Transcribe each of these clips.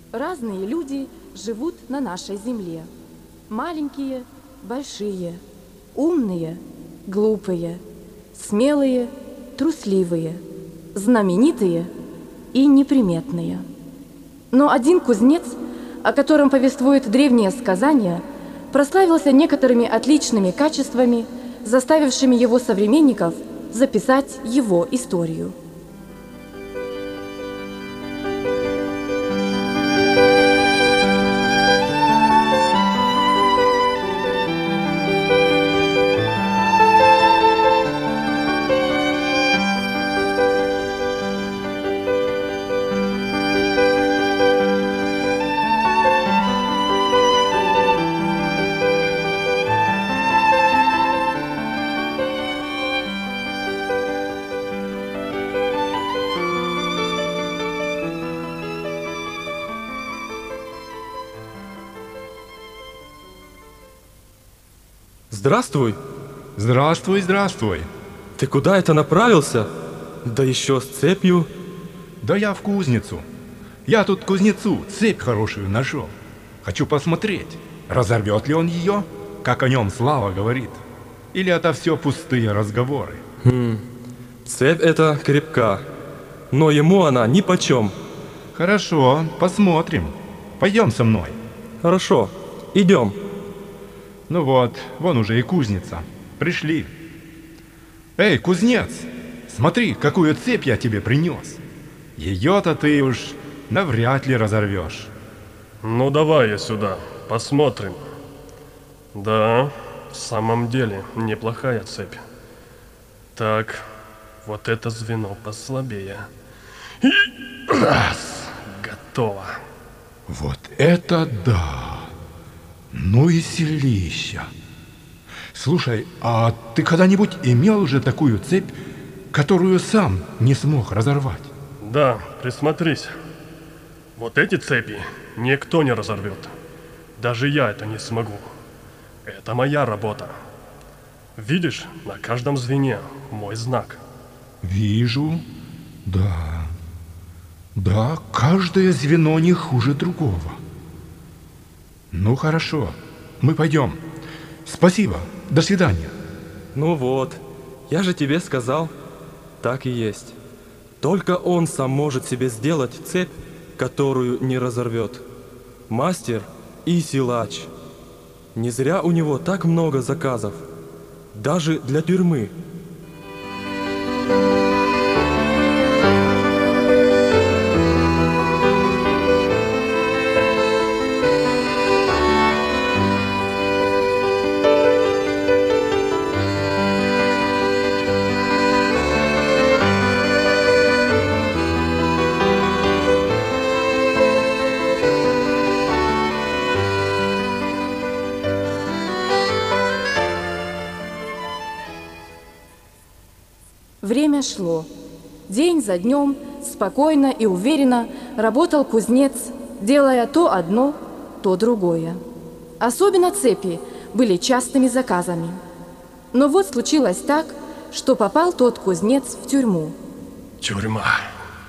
Разные люди живут на нашей земле. Маленькие, большие, умные, глупые, смелые, трусливые, знаменитые и неприметные. Но один кузнец, о котором повествует древнее сказание, прославился некоторыми отличными качествами, заставившими его современников записать его историю. Здравствуй. Здравствуй, здравствуй. Ты куда это направился? Да еще с цепью. Да я в кузницу. Я тут кузнецу цепь хорошую нашел. Хочу посмотреть, разорвет ли он ее, как о нем слава говорит. Или это все пустые разговоры. Цепь эта крепка, но ему она нипочем. Хорошо, посмотрим. Пойдем со мной. Хорошо, идем. Ну вот, вон уже и кузница. Пришли. Эй, кузнец, смотри, какую цепь я тебе принес. Ее-то ты уж навряд ли разорвешь. Ну давай я сюда, посмотрим. Да, в самом деле, неплохая цепь. Так, вот это звено послабее. И раз, готово. Вот это да! Ну и силища. Слушай, а ты когда-нибудь имел уже такую цепь, которую сам не смог разорвать? Да, присмотрись. Вот эти цепи никто не разорвет. Даже я это не смогу. Это моя работа. Видишь, на каждом звене мой знак. Вижу, да. Да, каждое звено не хуже другого. Ну хорошо, мы пойдем. Спасибо, до свидания. Ну вот, я же тебе сказал, так и есть. Только он сам может себе сделать цепь, которую не разорвет. Мастер и силач. Не зря у него так много заказов, даже для тюрьмы. Время шло. День за днем, спокойно и уверенно работал кузнец, делая то одно, то другое. Особенно цепи были частыми заказами. Но вот случилось так, что попал тот кузнец в тюрьму. Тюрьма.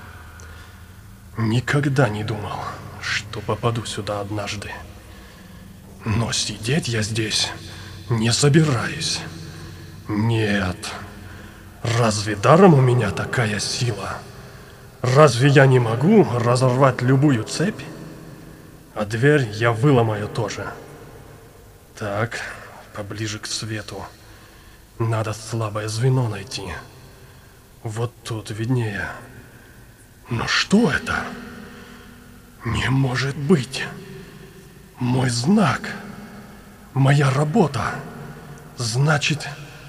Никогда не думал, что попаду сюда однажды. Но сидеть я здесь не собираюсь. Нет. Разве даром у меня такая сила? Разве я не могу разорвать любую цепь? А дверь я выломаю тоже. Так, поближе к свету. Надо слабое звено найти. Вот тут виднее. Но что это? Не может быть. Мой знак. Моя работа. Значит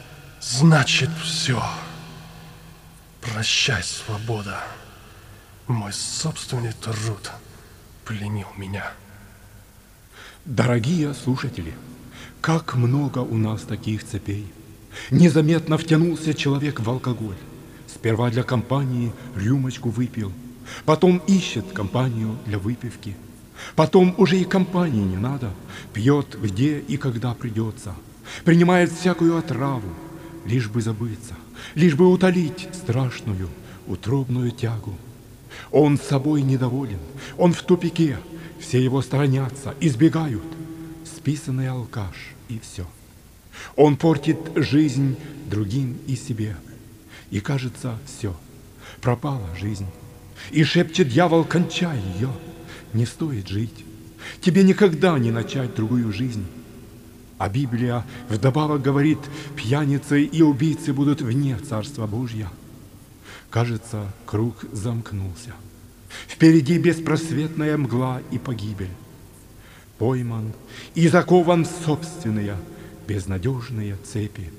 все. Прощай, свобода. Мой собственный труд пленил меня. Дорогие слушатели, как много у нас таких цепей. Незаметно втянулся человек в алкоголь. Сперва для компании рюмочку выпил, потом ищет компанию для выпивки. Потом уже и компании не надо, пьет где и когда придется. Принимает всякую отраву, лишь бы забыться, лишь бы утолить страшную утробную тягу. Он собой недоволен, он в тупике, все его сторонятся, избегают. Списанный алкаш, и все. Он портит жизнь другим и себе. И кажется, все, пропала жизнь. И шепчет дьявол: кончай ее, не стоит жить. Тебе никогда не начать другую жизнь. А Библия вдобавок говорит: пьяницы и убийцы будут вне Царства Божья. Кажется, круг замкнулся. Впереди беспросветная мгла и погибель. Пойман и закован в собственные безнадежные цепи.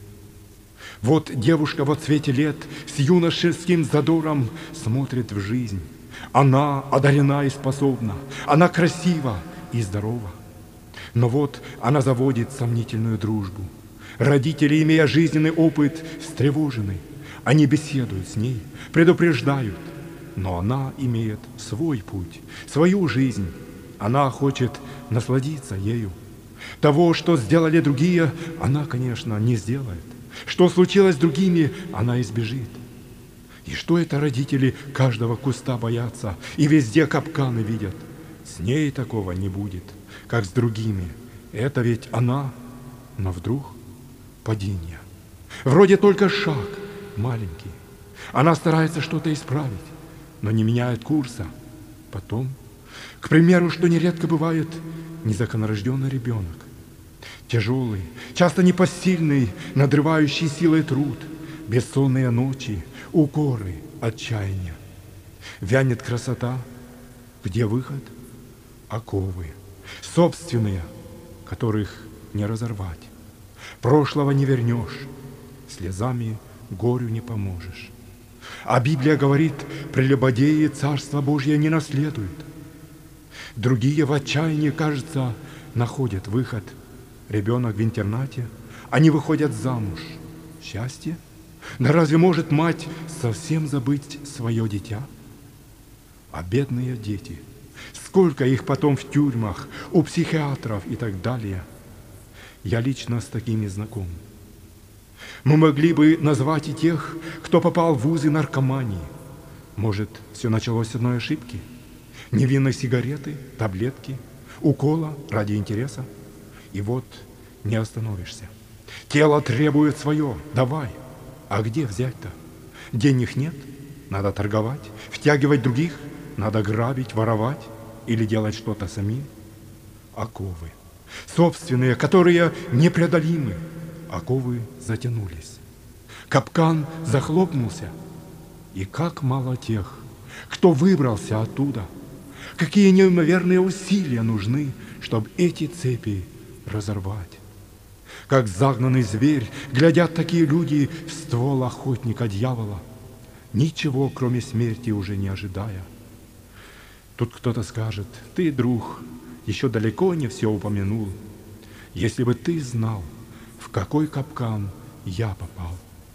Вот девушка во цвете лет с юношеским задором смотрит в жизнь. Она одарена и способна, она красива и здорова. Но вот она заводит сомнительную дружбу. Родители, имея жизненный опыт, встревожены. Они беседуют с ней, предупреждают. Но она имеет свой путь, свою жизнь. Она хочет насладиться ею. Того, что сделали другие, она, конечно, не сделает. Что случилось с другими, она избежит. И что это родители каждого куста боятся и везде капканы видят? С ней такого не будет, как с другими. Это ведь она, но вдруг падение. Вроде только шаг маленький. Она старается что-то исправить, но не меняет курса. Потом, к примеру, что нередко бывает, незаконнорожденный ребенок. Тяжелый, часто непосильный, надрывающий силой труд, бессонные ночи, укоры, отчаяния. Вянет красота, где выход? Оковы, собственные, которых не разорвать. Прошлого не вернешь, слезами горю не поможешь. А Библия говорит: прелюбодеи Царство Божье не наследуют. Другие в отчаянии, кажется, находят выход. Ребенок в интернате, они выходят замуж. Счастье? Да разве может мать совсем забыть свое дитя? А бедные дети, сколько их потом в тюрьмах, у психиатров и так далее. Я лично с такими знаком. Мы могли бы назвать и тех, кто попал в вузы наркомании. Может, все началось с одной ошибки? Невинной сигареты, таблетки, укола ради интереса. И вот не остановишься. Тело требует свое. Давай. А где взять-то? Денег нет? Надо торговать. Втягивать других? Надо грабить, воровать или делать что-то самим. Оковы. Собственные, которые непреодолимы. Оковы затянулись. Капкан захлопнулся. И как мало тех, кто выбрался оттуда. Какие неимоверные усилия нужны, чтобы эти цепи разорвать. Как загнанный зверь глядят такие люди в ствол охотника дьявола, ничего, кроме смерти, уже не ожидая. Тут кто-то скажет: ты, друг, еще далеко не все упомянул. Если бы ты знал, в какой капкан я попал.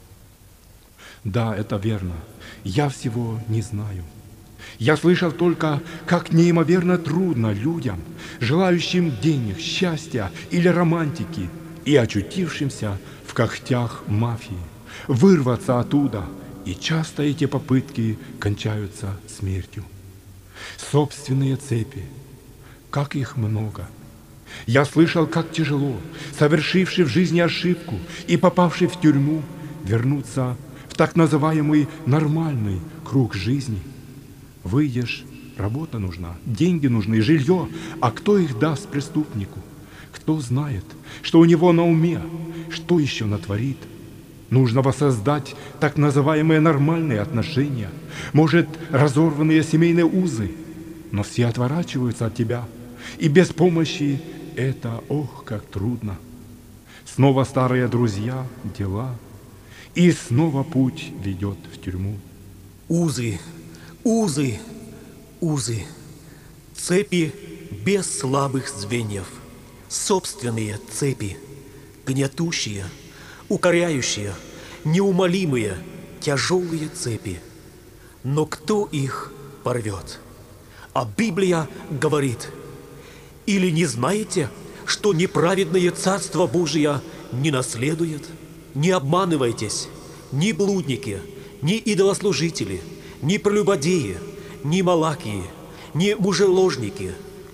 Да, это верно, я всего не знаю. Я слышал только, как неимоверно трудно людям, желающим денег, счастья или романтики, и очутившимся в когтях мафии, вырваться оттуда, и часто эти попытки кончаются смертью. Собственные цепи, как их много. Я слышал, как тяжело, совершивший в жизни ошибку и попавший в тюрьму, вернуться в так называемый нормальный круг жизни. Выйдешь, работа нужна, деньги нужны, жилье, а кто их даст преступнику? Кто знает, что у него на уме, что еще натворит? Нужно воссоздать так называемые нормальные отношения, может, разорванные семейные узы, но все отворачиваются от тебя, и без помощи это, ох, как трудно. Снова старые друзья, дела, и снова путь ведет в тюрьму. Узы, узы, узы, цепи без слабых звеньев, собственные цепи, гнетущие, укоряющие, неумолимые, тяжелые цепи. Но кто их порвет? А Библия говорит: или не знаете, что неправедное Царство Божие не наследует? Не обманывайтесь, ни блудники, ни идолослужители, ни прелюбодеи, ни малакии, ни мужеложники,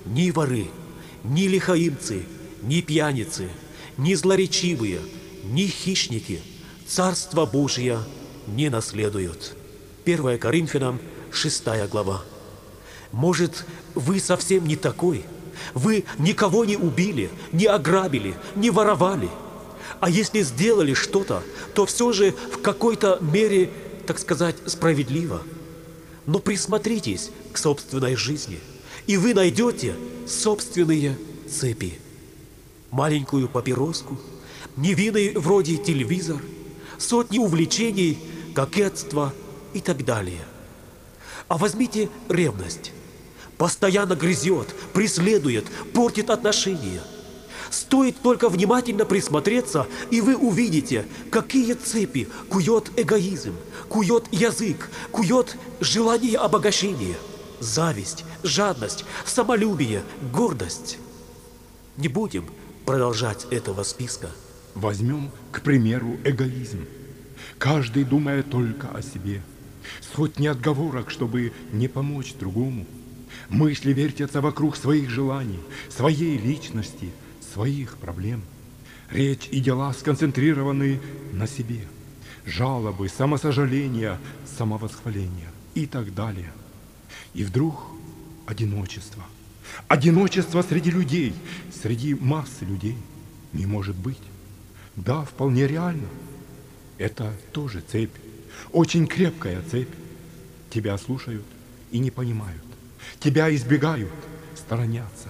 ни воры, ни лихаимцы, ни пьяницы, ни злоречивые, ни хищники Царство Божие не наследуют. 1 Коринфянам 6 глава. Может, вы совсем не такой? Вы никого не убили, не ограбили, не воровали. А если сделали что-то, то все же в какой-то мере, так сказать, справедливо. Но присмотритесь к собственной жизни, и вы найдете собственные цепи. Маленькую папироску, невинный вроде телевизор, сотни увлечений, кокетство и так далее. А возьмите ревность. Постоянно грызет, преследует, портит отношения. Стоит только внимательно присмотреться, и вы увидите, какие цепи кует эгоизм, кует язык, кует желание обогащения, зависть, жадность, самолюбие, гордость. Не будем продолжать этого списка. Возьмем, к примеру, эгоизм. Каждый думает только о себе. Сотни отговорок, чтобы не помочь другому. Мысли вертятся вокруг своих желаний, своей личности, своих проблем. Речь и дела сконцентрированы на себе. Жалобы, самосожаления, самовосхваления и так далее. И вдруг одиночество. Одиночество среди людей, среди массы людей. Не может быть. Да, вполне реально. Это тоже цепь. Очень крепкая цепь. Тебя слушают и не понимают. Тебя избегают, сторонятся.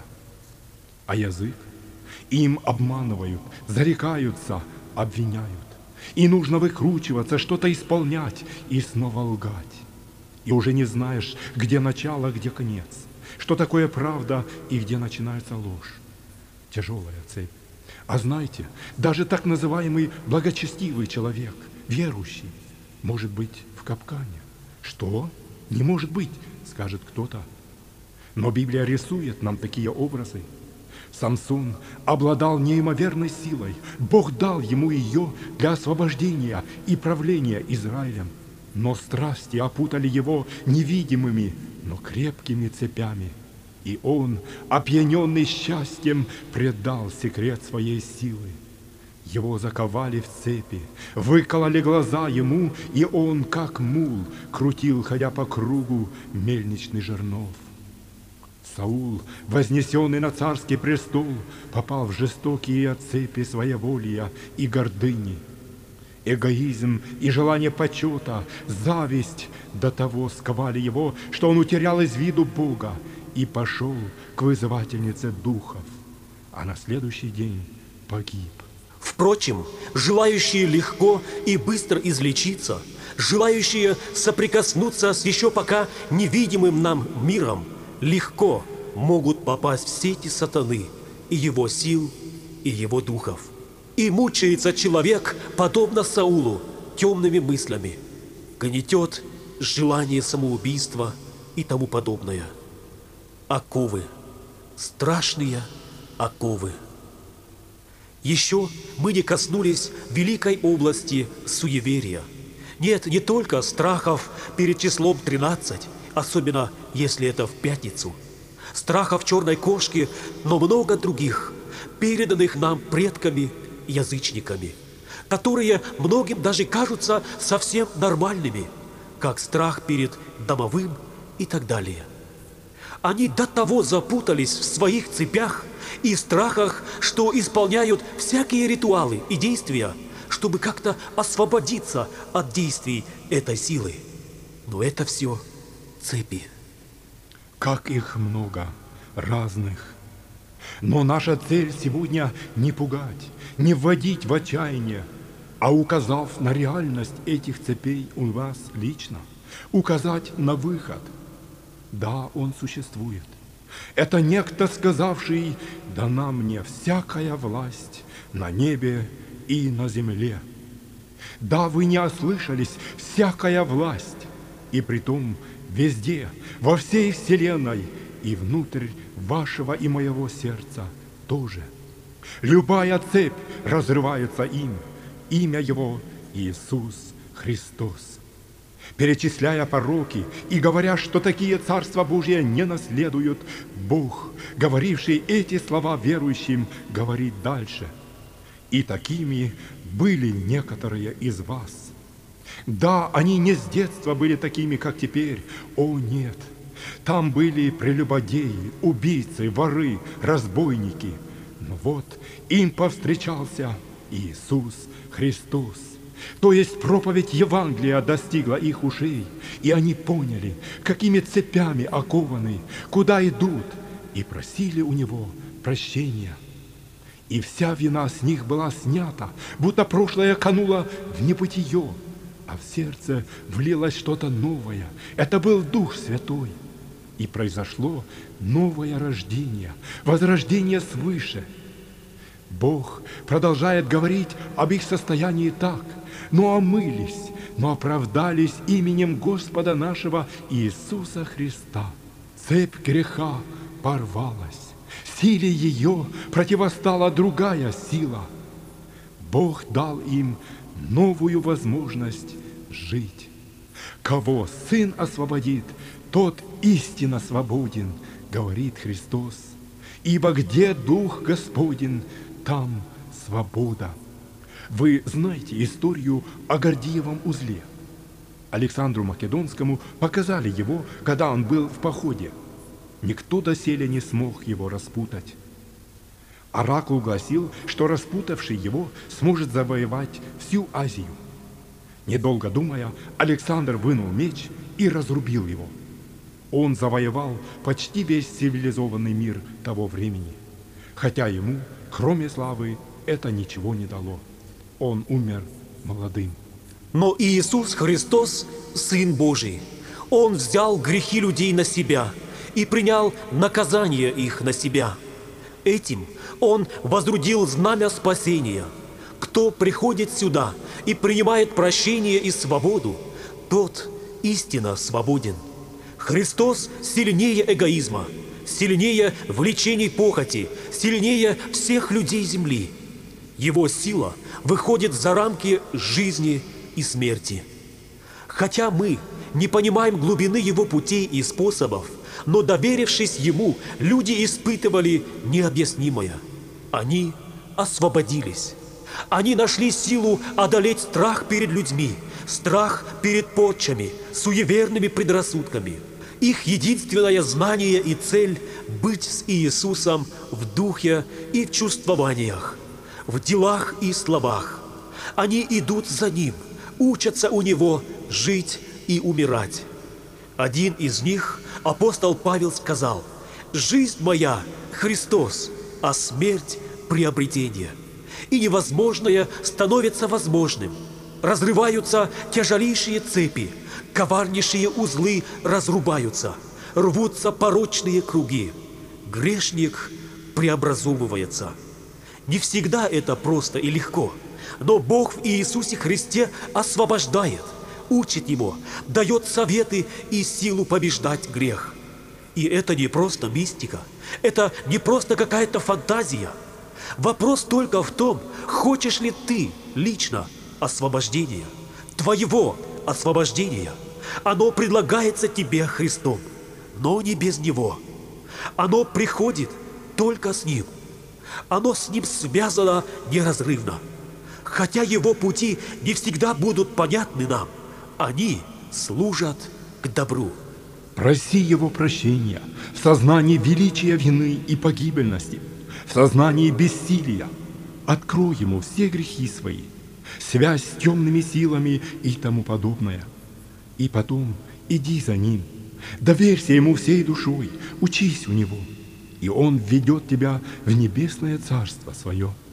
А язык? Им обманывают, зарекаются, обвиняют. И нужно выкручиваться, что-то исполнять и снова лгать. И уже не знаешь, где начало, где конец. Что такое правда и где начинается ложь. Тяжелая цепь. А знаете, даже так называемый благочестивый человек, верующий, может быть в капкане. Что? Не может быть, скажет кто-то. Но Библия рисует нам такие образы. Самсон обладал неимоверной силой. Бог дал ему ее для освобождения и правления Израилем. Но страсти опутали его невидимыми, но крепкими цепями. И он, опьяненный счастьем, предал секрет своей силы. Его заковали в цепи, выкололи глаза ему, и он, как мул, крутил, ходя по кругу, мельничный жернов. Саул, вознесенный на царский престол, попал в жестокие цепи своеволия и гордыни. Эгоизм и желание почета, зависть до того сковали его, что он утерял из виду Бога и пошел к вызывательнице духов, а на следующий день погиб. Впрочем, желающие легко и быстро излечиться, желающие соприкоснуться с еще пока невидимым нам миром, легко могут попасть в сети сатаны и его сил, и его духов. И мучается человек, подобно Саулу, темными мыслями, гнетет желание самоубийства и тому подобное. Оковы, страшные оковы. Еще мы не коснулись великой области суеверия. Нет, не только страхов перед числом 13, особенно если это в пятницу, страхов черной кошки, но много других, переданных нам предками, язычниками, которые многим даже кажутся совсем нормальными, как страх перед домовым и так далее. Они до того запутались в своих цепях и страхах, что исполняют всякие ритуалы и действия, чтобы как-то освободиться от действий этой силы. Но это все цепи. Как их много, разных. Но наша цель сегодня не пугать, не вводить в отчаяние, а указав на реальность этих цепей у вас лично, указать на выход. Да, он существует. Это некто, сказавший: «Дана мне всякая власть на небе и на земле». Да, вы не ослышались, всякая власть, и притом везде, во всей вселенной и внутрь вашего и моего сердца тоже. Любая цепь разрывается им, имя его Иисус Христос. Перечисляя пороки и говоря, что такие Царство Божие не наследуют, Бог, говоривший эти слова верующим, говорит дальше. И такими были некоторые из вас. Да, они не с детства были такими, как теперь. О, нет! Там были прелюбодеи, убийцы, воры, разбойники. Но вот им повстречался Иисус Христос. То есть проповедь Евангелия достигла их ушей, и они поняли, какими цепями окованы, куда идут, и просили у Него прощения. И вся вина с них была снята, будто прошлое кануло в небытие, а в сердце влилось что-то новое. Это был Дух Святой. И произошло новое рождение, возрождение свыше. Бог продолжает говорить об их состоянии так: но омылись, но оправдались именем Господа нашего Иисуса Христа. Цепь греха порвалась, силе ее противостала другая сила. Бог дал им новую возможность жить. Кого Сын освободит, тот истинно свободен, говорит Христос. Ибо где Дух Господень, там свобода. Вы знаете историю о Гордиевом узле. Александру Македонскому показали его, когда он был в походе. Никто доселе не смог его распутать. Оракул гласил, что распутавший его сможет завоевать всю Азию. Недолго думая, Александр вынул меч и разрубил его. Он завоевал почти весь цивилизованный мир того времени, хотя ему, кроме славы, это ничего не дало. Он умер молодым. Но Иисус Христос, Сын Божий, Он взял грехи людей на себя и принял наказание их на себя. Этим Он возродил знамя спасения. Кто приходит сюда и принимает прощение и свободу, тот истинно свободен. Христос сильнее эгоизма, сильнее влечений похоти, сильнее всех людей земли. Его сила выходит за рамки жизни и смерти. Хотя мы не понимаем глубины Его путей и способов, но, доверившись Ему, люди испытывали необъяснимое. Они освободились. Они нашли силу одолеть страх перед людьми, страх перед порчами, суеверными предрассудками. Их единственное знание и цель – быть с Иисусом в духе и в чувствованиях, в делах и словах. Они идут за Ним, учатся у Него жить и умирать. Один из них, апостол Павел, сказал: «Жизнь моя – Христос, а смерть – приобретение». И невозможное становится возможным. Разрываются тяжелейшие цепи, коварнейшие узлы разрубаются, рвутся порочные круги. Грешник преобразовывается. Не всегда это просто и легко, но Бог в Иисусе Христе освобождает, учит Его, дает советы и силу побеждать грех. И это не просто мистика, это не просто какая-то фантазия. Вопрос только в том, хочешь ли ты лично освобождения, твоего освобождения. Оно предлагается тебе Христом, но не без Него. Оно приходит только с Ним. Оно с Ним связано неразрывно. Хотя Его пути не всегда будут понятны нам, они служат к добру. Проси Его прощения в сознании величия вины и погибельности, в сознании бессилия. Открой Ему все грехи свои, связь с темными силами и тому подобное. И потом иди за Ним, доверься Ему всей душой, учись у Него, и Он введет тебя в небесное Царство Свое.